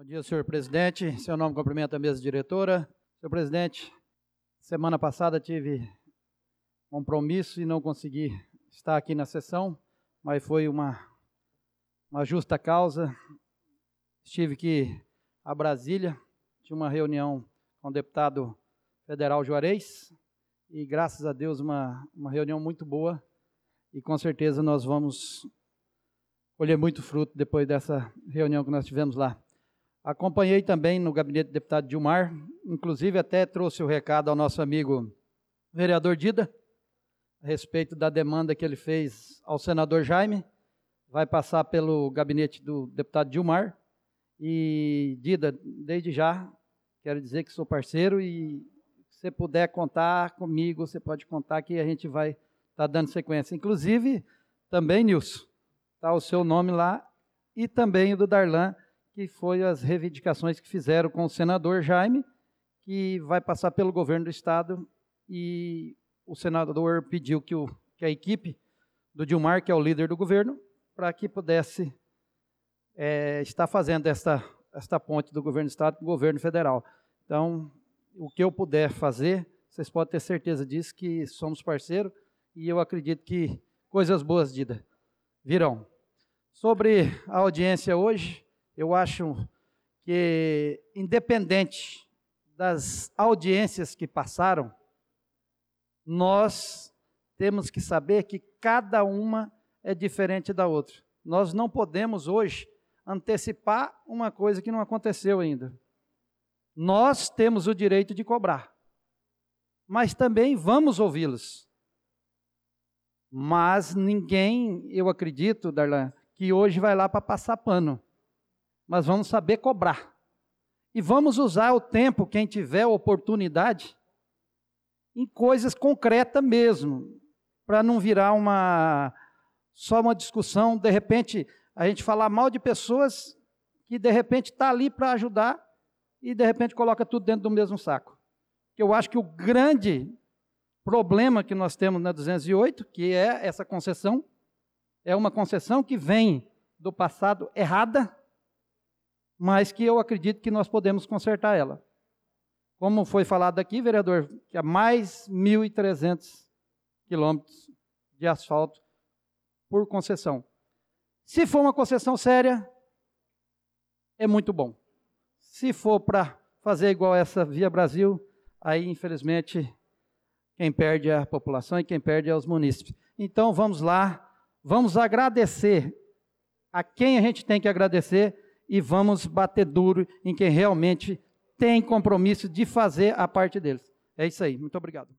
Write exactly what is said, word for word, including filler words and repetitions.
dia, senhor presidente. Em seu nome, cumprimento a mesa diretora. Senhor presidente, semana passada tive compromisso e não consegui estar aqui na sessão, mas foi uma, uma justa causa. Estive aqui a Brasília, tinha uma reunião com o deputado federal Juarez, e graças a Deus uma, uma reunião muito boa, e com certeza nós vamos colher muito fruto depois dessa reunião que nós tivemos lá. Acompanhei também no gabinete do deputado Dilmar, inclusive até trouxe o recado ao nosso amigo vereador Dida, a respeito da demanda que ele fez ao senador Jaime, vai passar pelo gabinete do deputado Dilmar, e Dida, desde já, quero dizer que sou parceiro, e se você puder contar comigo, você pode contar que a gente vai estar dando sequência. Inclusive, também, Nilson, está o seu nome lá, e também o do Darlan, que foi as reivindicações que fizeram com o senador Jaime, que vai passar pelo governo do Estado, e o senador pediu que, o, que a equipe do Dilmar, que é o líder do governo, para que pudesse é, estar fazendo esta, esta ponte do governo do Estado com o governo federal. Então, o que eu puder fazer, vocês podem ter certeza disso, que somos parceiros, e eu acredito que coisas boas, Dida, virão. Sobre a audiência hoje, eu acho que, independente das audiências que passaram, nós temos que saber que cada uma é diferente da outra. Nós não podemos hoje antecipar uma coisa que não aconteceu ainda. Nós temos o direito de cobrar, mas também vamos ouvi-los. Mas ninguém, eu acredito, Darlan, que hoje vai lá para passar pano. Mas vamos saber cobrar. E vamos usar o tempo, quem tiver oportunidade, em coisas concretas mesmo, para não virar uma, só uma discussão, de repente, a gente falar mal de pessoas que de repente está ali para ajudar e de repente coloca tudo dentro do mesmo saco. Eu acho que o grande problema que nós temos na duzentos e oito, que é essa concessão, é uma concessão que vem do passado errada, mas que eu acredito que nós podemos consertar ela. Como foi falado aqui, vereador, que há mais mil e trezentos quilômetros de asfalto por concessão. Se for uma concessão séria, é muito bom. Se for para fazer igual essa Via Brasil, aí, infelizmente, quem perde é a população e quem perde é os munícipes. Então, vamos lá, vamos agradecer a quem a gente tem que agradecer e vamos bater duro em quem realmente tem compromisso de fazer a parte deles. É isso aí. Muito obrigado.